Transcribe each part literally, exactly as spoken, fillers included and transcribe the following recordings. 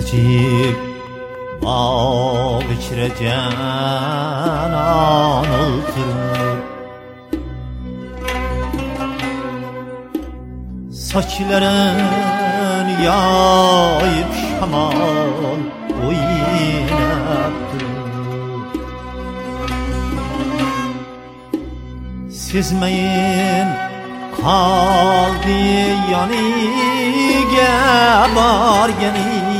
acib bağ içre canan oturur. Saçların yayıp şamal oynab durur. Sezmeyin kaldı yanıga barganim.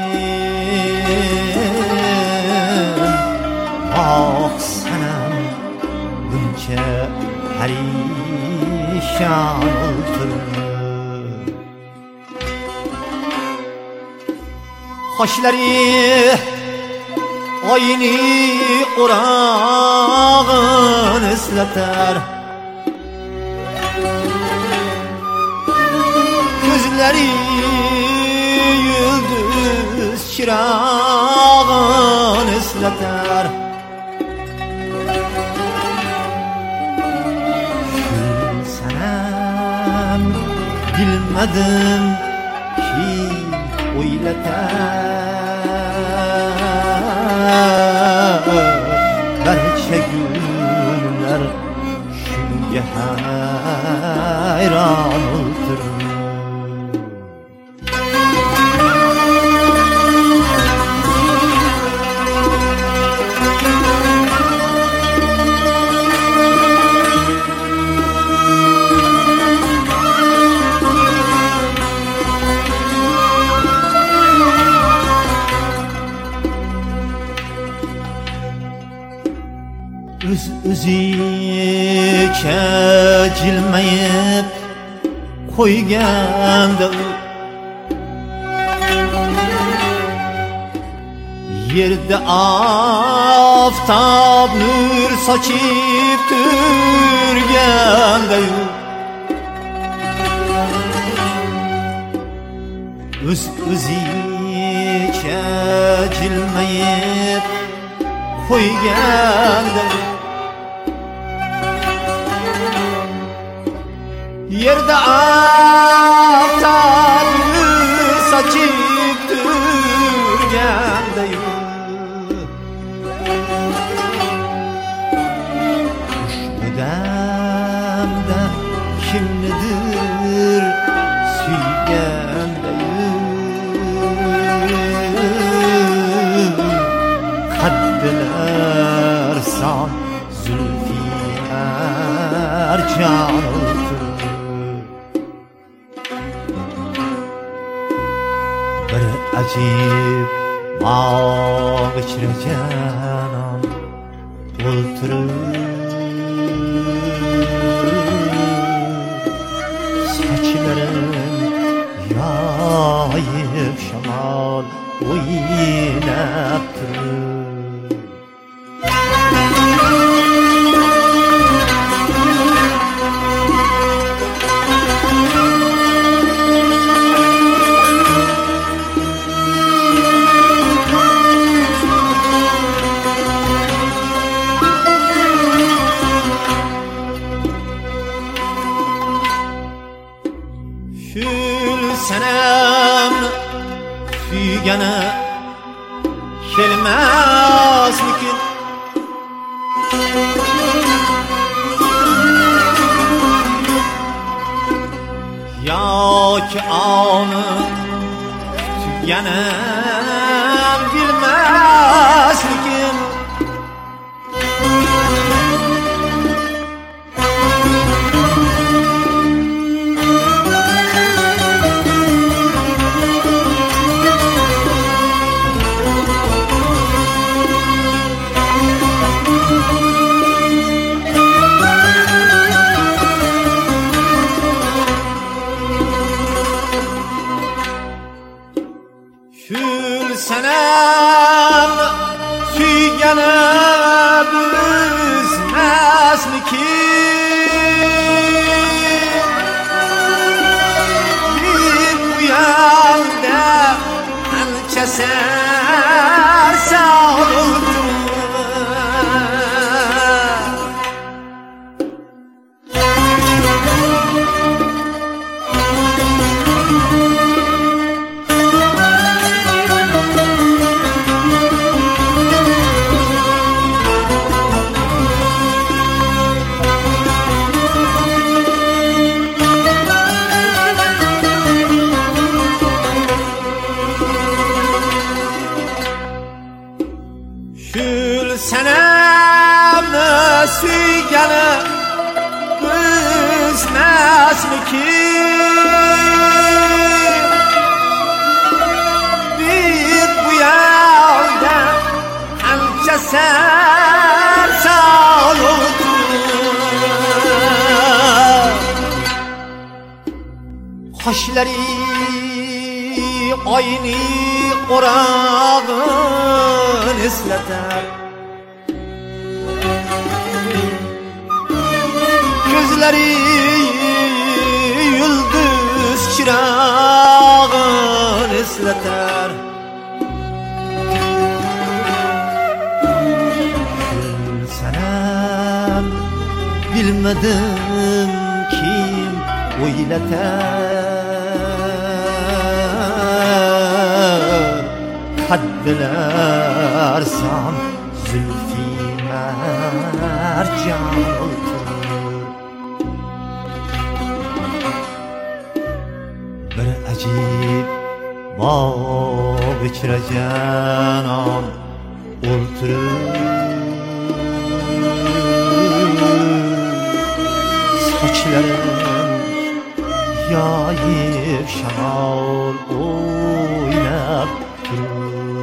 Ah sanam buncha perişan oturur. Kaşları aynı orağın ıslatır. Gözleri yıldız çırağın ıslatır. Şül senem bilmedim ki oylatar. Berçe günler şunga hayran otur. Öz özüke cilmeyip koyganda yerde aftab nur saçıp turganda öz özüke cilmeyip koyganda yerde aftab saçıp turgandayım. Şu demde kimlidir süygandayım. Kaddiler san zülfi ercan otur. Bir acib bağ içre canan oturur. Saçların yayıp şamal oynab durur. Şül senem süygene kelmezmikin. Ya ki anı tüygene bilmezmikin. Şül bir bu yolda qancha sarsal o'tir qoshlari oyni qorag'in eslatar ko'zlari yulduz chirog'in eslatar sanam bilmadim kim o'ylatar kaddilar son zülfi mercan o'tir bir ajib bog' ichra janon o'ltirib sochlarim yoyib shamol o'ynab turib